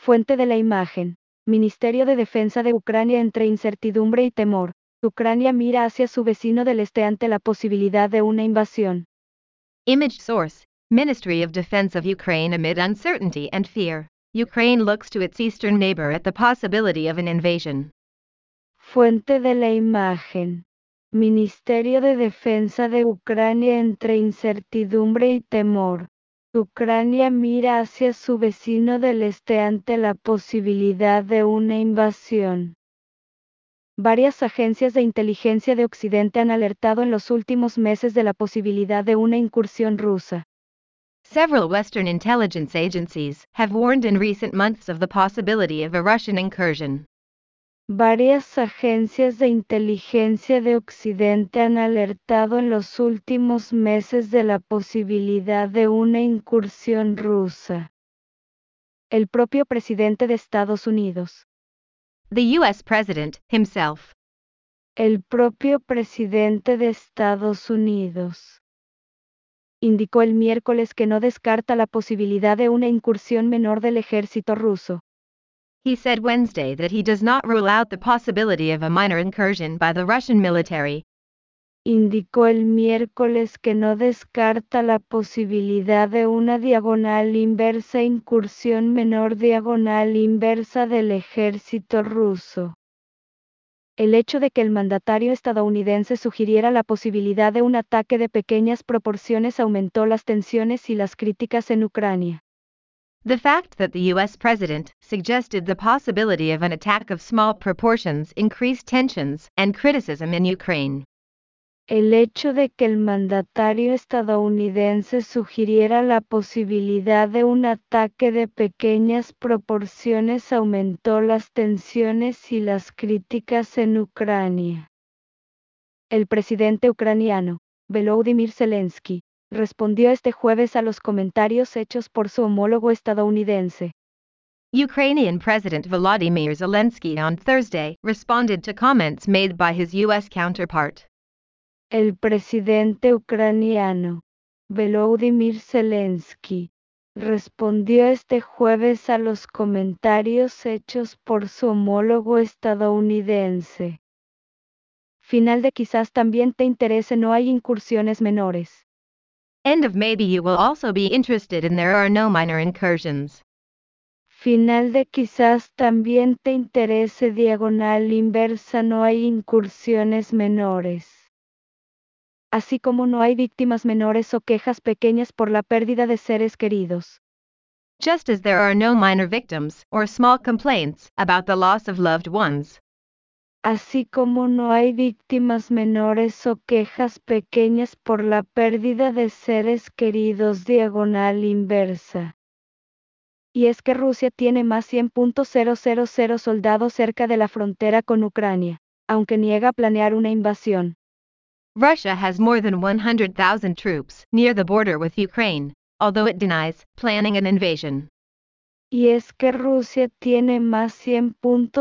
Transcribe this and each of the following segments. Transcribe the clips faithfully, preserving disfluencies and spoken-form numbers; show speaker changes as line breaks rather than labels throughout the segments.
Fuente de la imagen. Ministerio de Defensa de Ucrania. Entre incertidumbre y temor, Ucrania mira hacia su vecino del este ante la posibilidad de una invasión.
Image source, Ministry of Defense of Ukraine. Amid uncertainty and fear, Ukraine looks to its eastern neighbor at the possibility of an invasion.
Fuente de la imagen. Ministerio de Defensa de Ucrania. Entre incertidumbre y temor, Ucrania mira hacia su vecino del este ante la posibilidad de una invasión. Varias agencias de inteligencia de Occidente han alertado en los últimos meses de la posibilidad de una incursión rusa.
Several Western intelligence agencies have warned in recent months of the possibility of a Russian incursion.
Varias agencias de inteligencia de Occidente han alertado en los últimos meses de la posibilidad de una incursión rusa. El propio presidente de Estados Unidos.
The U S President, himself.
El propio presidente de Estados Unidos indicó el miércoles que no descarta la posibilidad de una incursión menor del ejército ruso.
He said Wednesday that he does not rule out the possibility of a minor incursion by the Russian military.
Indicó el miércoles que no descarta la posibilidad de una diagonal inversa incursión menor diagonal inversa del ejército ruso. El hecho de que el mandatario estadounidense sugiriera la posibilidad de un ataque de pequeñas proporciones aumentó las tensiones y las críticas en Ucrania.
The fact that the U S President suggested the possibility of an attack of small proportions increased tensions and criticism in Ukraine.
El hecho de que el mandatario estadounidense sugiriera la posibilidad de un ataque de pequeñas proporciones aumentó las tensiones y las críticas en Ucrania. El presidente ucraniano, Volodymyr Zelensky, respondió este jueves a los comentarios hechos por su homólogo estadounidense.
Ukrainian President Volodymyr Zelensky on Thursday responded to comments made by his U S counterpart.
El presidente ucraniano, Volodymyr Zelensky, respondió este jueves a los comentarios hechos por su homólogo estadounidense. Final de quizás también te interese. No hay incursiones menores.
End of maybe you will also be interested in there are no minor incursions.
Final de quizás también te interese. Diagonal inversa. No hay incursiones menores. Así como no hay víctimas menores o quejas pequeñas por la pérdida de seres queridos.
Just as there are no minor victims or small complaints about the loss of loved ones.
Así como no hay víctimas menores o quejas pequeñas por la pérdida de seres queridos. Diagonal inversa. Y es que Rusia tiene más cien mil soldados cerca de la frontera con Ucrania, aunque niega planear una invasión.
Russia has more than one hundred thousand troops near the border with Ukraine, although it denies planning an invasion.
Y es que Rusia tiene más cien mil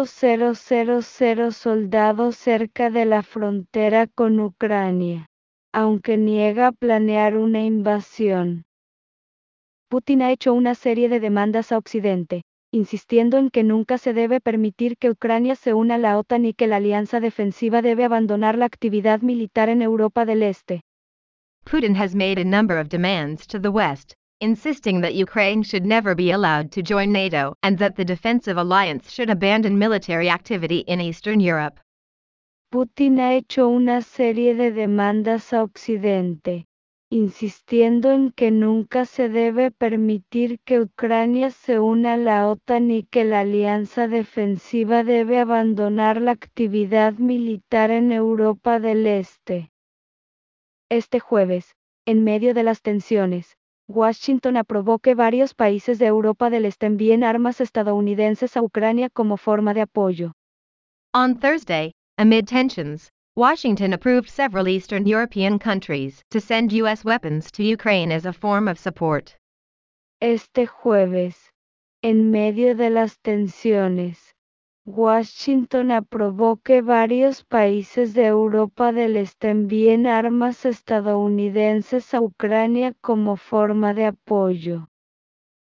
soldados cerca de la frontera con Ucrania, aunque niega planear una invasión. Putin ha hecho una serie de demandas a Occidente, insistiendo en que nunca se debe permitir que Ucrania se una a la OTAN y que la alianza defensiva debe abandonar la actividad militar en Europa del Este.
Putin has made a number of demands to the West, insisting that Ukraine should never be allowed to join NATO and that the defensive alliance should abandon military activity in Eastern Europe.
Putin ha hecho una serie de demandas a Occidente, insistiendo en que nunca se debe permitir que Ucrania se una a la OTAN y que la alianza defensiva debe abandonar la actividad militar en Europa del Este. Este jueves, en medio de las tensiones, Washington aprobó que varios países de Europa del Este envíen armas estadounidenses a Ucrania como forma de apoyo.
On Thursday, amid tensions, Washington approved several Eastern European countries to send U S weapons to Ukraine as a form of support.
Este jueves, en medio de las tensiones, Washington aprobó que varios países de Europa del Este envíen armas estadounidenses a Ucrania como forma de apoyo.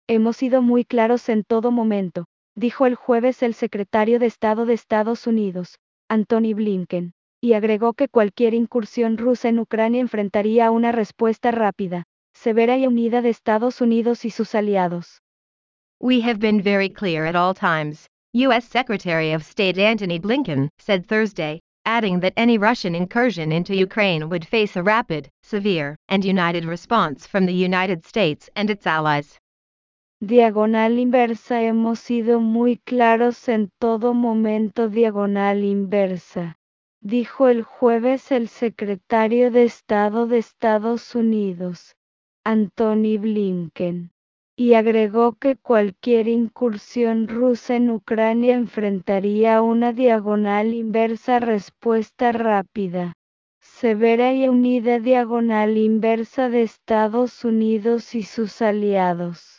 Hemos sido muy claros en todo momento, dijo el jueves el secretario de Estado de Estados Unidos, Antony Blinken, y agregó que cualquier incursión rusa en Ucrania enfrentaría una respuesta rápida, severa y unida de Estados Unidos y sus aliados.
We have been very clear at all times, U S Secretary of State Antony Blinken said Thursday, adding that any Russian incursion into Ukraine would face a rapid, severe, and united response from the United States and its allies.
Diagonal inversa. Hemos sido muy claros en todo momento. Diagonal inversa, dijo el jueves el secretario de Estado de Estados Unidos, Antony Blinken, y agregó que cualquier incursión rusa en Ucrania enfrentaría una diagonal inversa respuesta rápida, severa y unida. Diagonal inversa de Estados Unidos y sus aliados.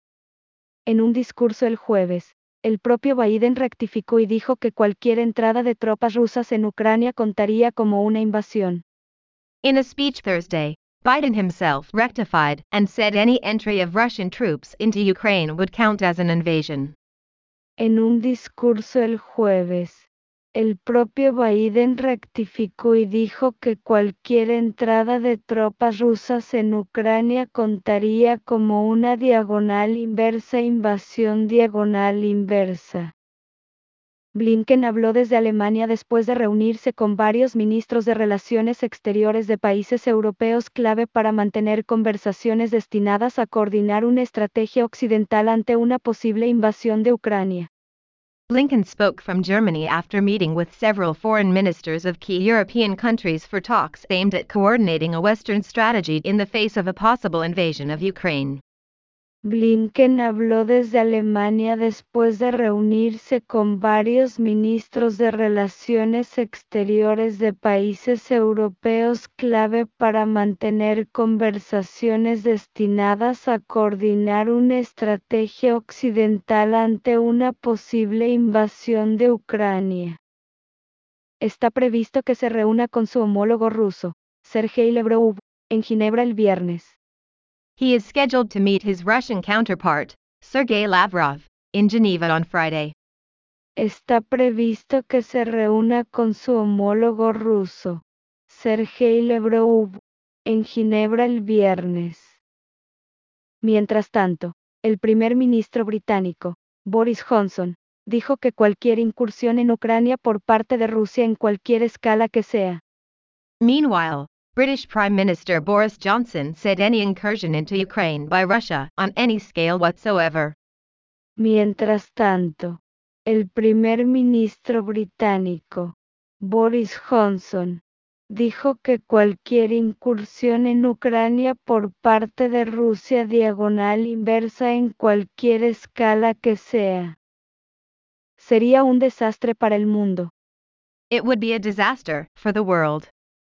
En un discurso el jueves, el propio Biden rectificó y dijo que cualquier entrada de tropas rusas en Ucrania contaría como una invasión.
In a speech Thursday, Biden himself rectified and said any entry of Russian troops into Ukraine would count as an invasion.
En un discurso el jueves, el propio Biden rectificó y dijo que cualquier entrada de tropas rusas en Ucrania contaría como una diagonal inversa invasión. Diagonal inversa. Blinken habló desde Alemania después de reunirse con varios ministros de Relaciones Exteriores de países europeos clave para mantener conversaciones destinadas a coordinar una estrategia occidental ante una posible invasión de Ucrania.
Blinken spoke from Germany after meeting with several foreign ministers of key European countries for talks aimed at coordinating a Western strategy in the face of a possible invasion of Ukraine.
Blinken habló desde Alemania después de reunirse con varios ministros de Relaciones Exteriores de países europeos clave para mantener conversaciones destinadas a coordinar una estrategia occidental ante una posible invasión de Ucrania. Está previsto que se reúna con su homólogo ruso, Sergei Lavrov, en Ginebra el viernes.
He is scheduled to meet his Russian counterpart, Sergei Lavrov, in Geneva on Friday.
Está previsto que se reúna con su homólogo ruso, Sergei Lavrov, en Ginebra el viernes. Mientras tanto, el primer ministro británico, Boris Johnson, dijo que cualquier incursión en Ucrania por parte de Rusia en cualquier escala que sea.
Meanwhile, British Prime Minister Boris Johnson said any incursion into Ukraine by Russia, on any scale whatsoever.
Mientras tanto, el primer ministro británico, Boris Johnson, dijo que cualquier incursión en Ucrania por parte de Rusia diagonal inversa en cualquier escala que sea, sería un desastre para el mundo.
It would be a disaster for the world.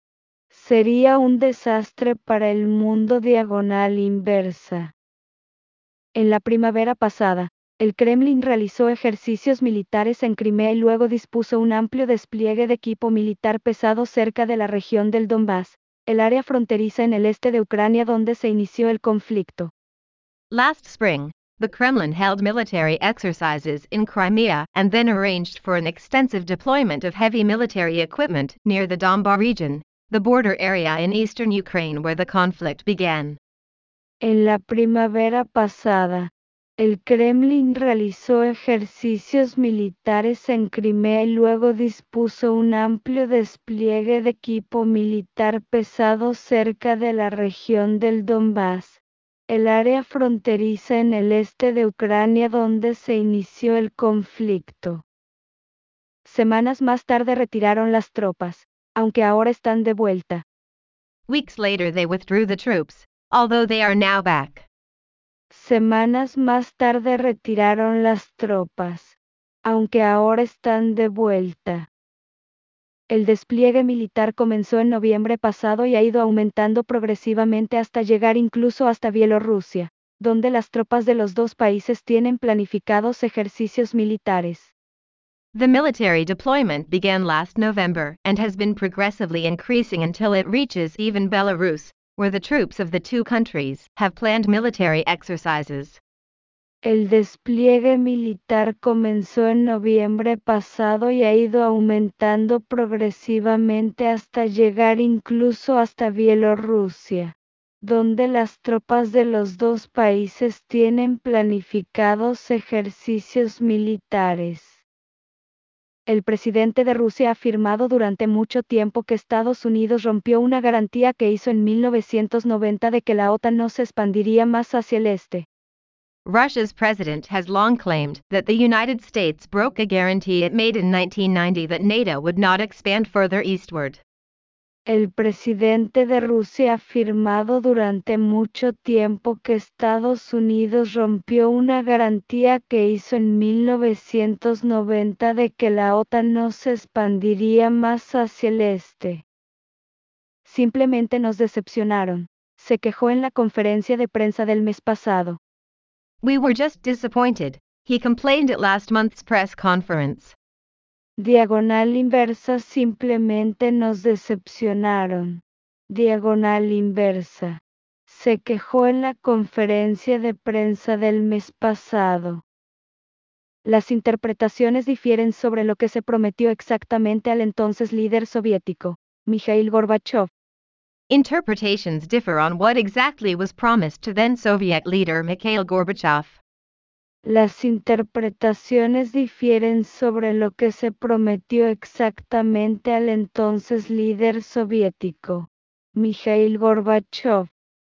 Sería un desastre para el mundo diagonal inversa. En la primavera pasada, el Kremlin realizó ejercicios militares en Crimea y luego dispuso un amplio despliegue de equipo militar pesado cerca de la región del Donbass, el área fronteriza en el este de Ucrania donde se inició el conflicto.
Last spring, the Kremlin held military exercises in Crimea and then arranged for an extensive deployment of heavy military equipment near the Donbas region, the border area in eastern Ukraine where the conflict began.
En la primavera pasada, el Kremlin realizó ejercicios militares en Crimea y luego dispuso un amplio despliegue de equipo militar pesado cerca de la región del Donbass, el área fronteriza en el este de Ucrania donde se inició el conflicto. Semanas más tarde retiraron las tropas, aunque ahora están de vuelta.
Weeks later they withdrew the troops, although they are now back.
Semanas más tarde retiraron las tropas, aunque ahora están de vuelta. El despliegue militar comenzó en noviembre pasado y ha ido aumentando progresivamente hasta llegar incluso hasta Bielorrusia, donde las tropas de los dos países tienen planificados ejercicios militares.
The military deployment began last November and has been progressively increasing until it reaches even Belarus, where the troops of the two countries have planned military exercises.
El despliegue militar comenzó en noviembre pasado y ha ido aumentando progresivamente hasta llegar incluso hasta Bielorrusia, donde las tropas de los dos países tienen planificados ejercicios militares. El presidente de Rusia ha afirmado durante mucho tiempo que Estados Unidos rompió una garantía que hizo en mil novecientos noventa de que la OTAN no se expandiría más hacia el este.
Russia's president has long claimed that the United States broke a guarantee it made in nineteen ninety that NATO would not expand further eastward.
El presidente de Rusia ha afirmado durante mucho tiempo que Estados Unidos rompió una garantía que hizo en mil novecientos noventa de que la OTAN no se expandiría más hacia el este. Simplemente nos decepcionaron, se quejó en la conferencia de prensa del mes pasado.
We were just disappointed, he complained at last month's press conference.
Diagonal inversa simplemente nos decepcionaron. Diagonal inversa. Se quejó en la conferencia de prensa del mes pasado. Las interpretaciones difieren sobre lo que se prometió exactamente al entonces líder soviético, Mikhail Gorbachev.
Interpretations differ on what exactly was promised to then Soviet leader Mikhail Gorbachev.
Las interpretaciones difieren sobre lo que se prometió exactamente al entonces líder soviético, Mikhail Gorbachev.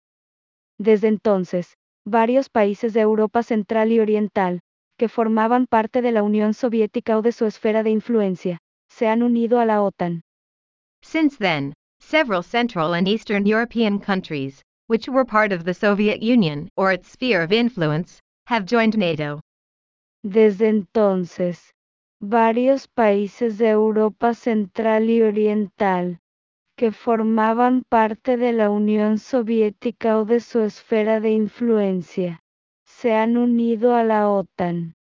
Desde entonces, varios países de Europa Central y Oriental, que formaban parte de la Unión Soviética o de su esfera de influencia, se han unido a la OTAN.
Since then, several Central and Eastern European countries, which were part of the Soviet Union or its sphere of influence, have joined NATO.
Desde entonces, varios países de Europa Central y Oriental, que formaban parte de la Unión Soviética o de su esfera de influencia, se han unido a la OTAN.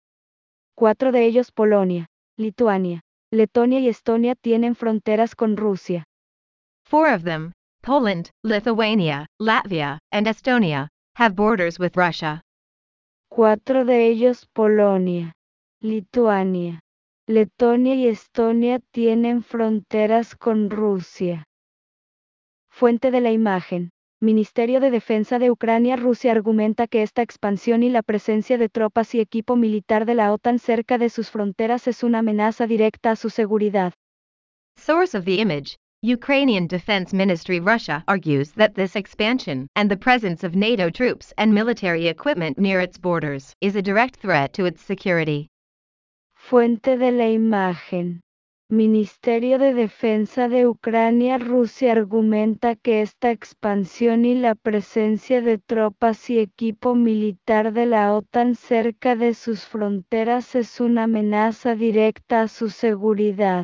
Cuatro de ellos, Polonia, Lituania, Letonia y Estonia, tienen fronteras con Rusia.
Four of them, Poland, Lithuania, Latvia, and Estonia, have borders with Russia.
Cuatro de ellos, Polonia, Lituania, Letonia y Estonia, tienen fronteras con Rusia. Fuente de la imagen. Ministerio de Defensa de Ucrania. Rusia argumenta que esta expansión y la presencia de tropas y equipo militar de la OTAN cerca de sus fronteras es una amenaza directa a su seguridad.
Source of the image. Ukrainian Defense Ministry. Russia argues that this expansion and the presence of NATO troops and military equipment near its borders is a direct threat to its security.
Fuente de la imagen. Ministerio de Defensa de Ucrania. Rusia argumenta que esta expansión y la presencia de tropas y equipo militar de la OTAN cerca de sus fronteras es una amenaza directa a su seguridad.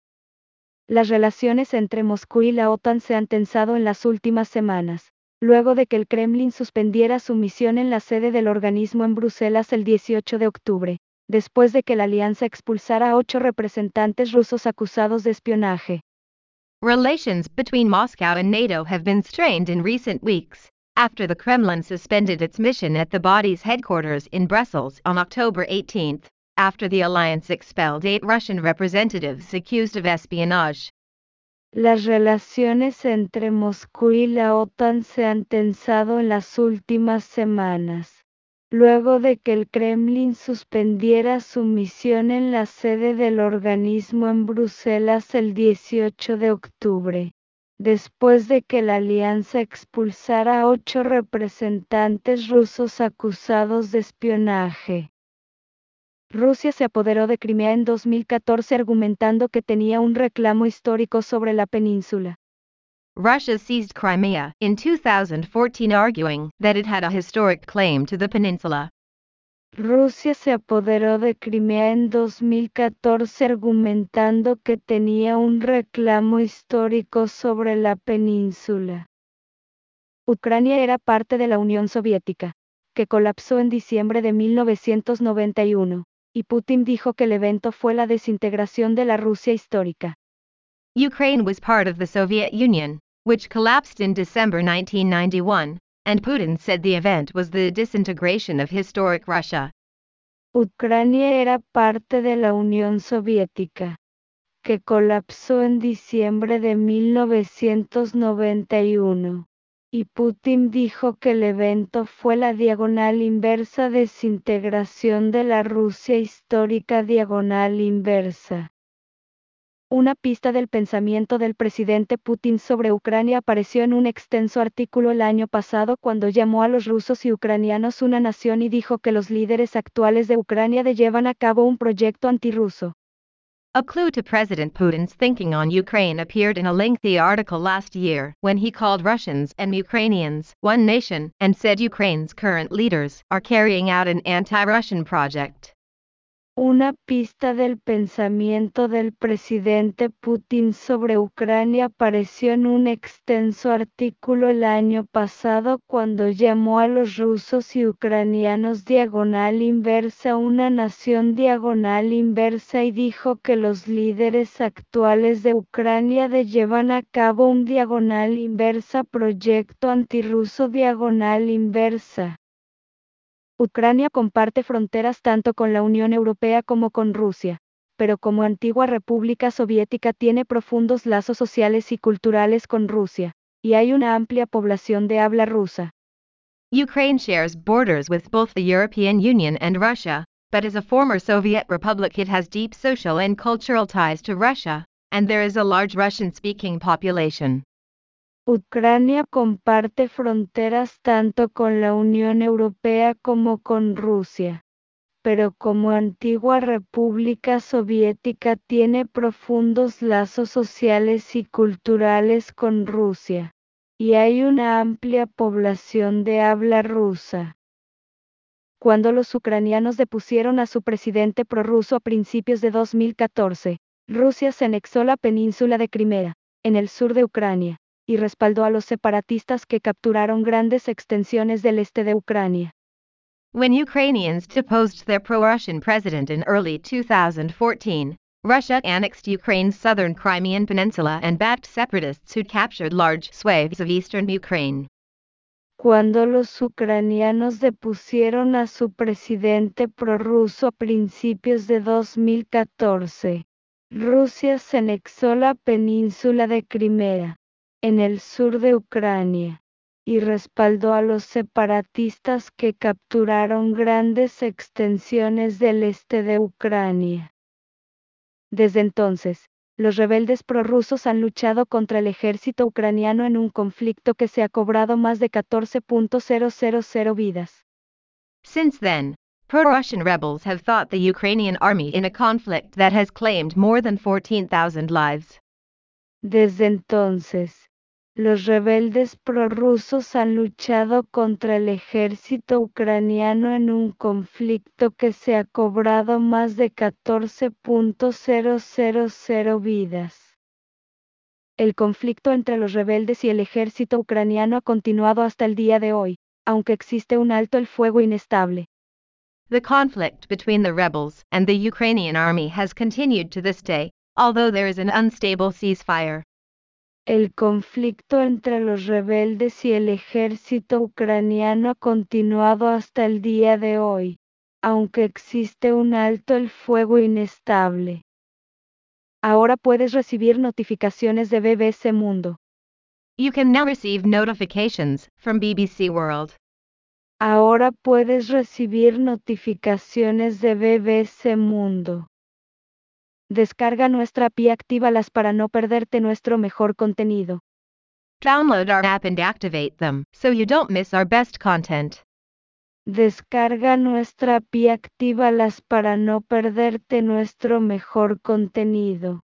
Las relaciones entre Moscú y la OTAN se han tensado en las últimas semanas, luego de que el Kremlin suspendiera su misión en la sede del organismo en Bruselas el dieciocho de octubre, después de que la alianza expulsara a ocho representantes rusos acusados de espionaje.
Relations between Moscow and NATO have been strained in recent weeks, after the Kremlin suspended its mission at the body's headquarters in Brussels on October eighteenth. After the alliance expelled eight Russian representatives accused of espionage.
Las relaciones entre Moscú y la OTAN se han tensado en las últimas semanas, luego de que el Kremlin suspendiera su misión en la sede del organismo en Bruselas el dieciocho de octubre, después de que la alianza expulsara a ocho representantes rusos acusados de espionaje. Rusia se apoderó de Crimea en dos mil catorce argumentando que tenía un reclamo histórico sobre la península.
Russia seized Crimea in two thousand fourteen arguing that it had a historic claim to the peninsula.
Rusia se apoderó de Crimea en dos mil catorce argumentando que tenía un reclamo histórico sobre la península. Ucrania era parte de la Unión Soviética, que colapsó en diciembre de mil novecientos noventa y uno. Y Putin dijo que el evento fue la desintegración de la Rusia histórica.
Ukraine was part of the Soviet Union, which collapsed in December nineteen ninety-one, and Putin said the event was the disintegration of historic Russia.
Ucrania era parte de la Unión Soviética, que colapsó en diciembre de mil novecientos noventa y uno, y Putin dijo que el evento fue la diagonal inversa desintegración de la Rusia histórica diagonal inversa. Una pista del pensamiento del presidente Putin sobre Ucrania apareció en un extenso artículo el año pasado cuando llamó a los rusos y ucranianos una nación y dijo que los líderes actuales de Ucrania de llevan a cabo un proyecto antirruso.
A clue to President Putin's thinking on Ukraine appeared in a lengthy article last year when he called Russians and Ukrainians one nation and said Ukraine's current leaders are carrying out an anti-Russian project.
Una pista del pensamiento del presidente Putin sobre Ucrania apareció en un extenso artículo el año pasado cuando llamó a los rusos y ucranianos diagonal inversa una nación diagonal inversa y dijo que los líderes actuales de Ucrania de llevan a cabo un diagonal inversa proyecto antirruso diagonal inversa. Ucrania comparte fronteras tanto con la Unión Europea como con Rusia, pero como antigua república soviética tiene profundos lazos sociales y culturales con Rusia, y hay una amplia población de habla rusa.
Ukraine shares borders with both the European Union and Russia, but as a former Soviet republic it has deep social and cultural ties to Russia, and there is a large Russian-speaking population.
Ucrania comparte fronteras tanto con la Unión Europea como con Rusia, pero como antigua república soviética tiene profundos lazos sociales y culturales con Rusia, y hay una amplia población de habla rusa. Cuando los ucranianos depusieron a su presidente prorruso a principios de dos mil catorce, Rusia se anexó la península de Crimea, en el sur de Ucrania, y respaldó a los separatistas que capturaron grandes extensiones del este de Ucrania.
When Ukrainians deposed their pro-Russian president in early two thousand fourteen, Russia annexed Ukraine's southern Crimean peninsula and backed separatists who captured large swathes of eastern Ukraine.
Cuando los ucranianos depusieron a su presidente prorruso a principios de dos mil catorce, Rusia se anexó la península de Crimea, en el sur de Ucrania, y respaldó a los separatistas que capturaron grandes extensiones del este de Ucrania. Desde entonces, los rebeldes prorrusos han luchado contra el ejército ucraniano en un conflicto que se ha cobrado más de catorce mil vidas.
Since then, pro-Russian rebels have fought the Ukrainian army in a conflict that has claimed more than fourteen thousand lives.
Desde entonces, los rebeldes prorrusos han luchado contra el ejército ucraniano en un conflicto que se ha cobrado más de catorce mil vidas. El conflicto entre los rebeldes y el ejército ucraniano ha continuado hasta el día de hoy, aunque existe un alto el fuego inestable.
The conflict between the rebels and the Ukrainian army has continued to this day, although there is an unstable ceasefire.
El conflicto entre los rebeldes y el ejército ucraniano ha continuado hasta el día de hoy, aunque existe un alto el fuego inestable. Ahora puedes recibir notificaciones de B B C Mundo.
You can now receive notifications from B B C World.
Ahora puedes recibir notificaciones de B B C Mundo. Descarga nuestra app y actívalas para no perderte nuestro mejor contenido.
Download our app and activate them so you don't miss our best content.
Descarga nuestra app y actívalas para no perderte nuestro mejor contenido.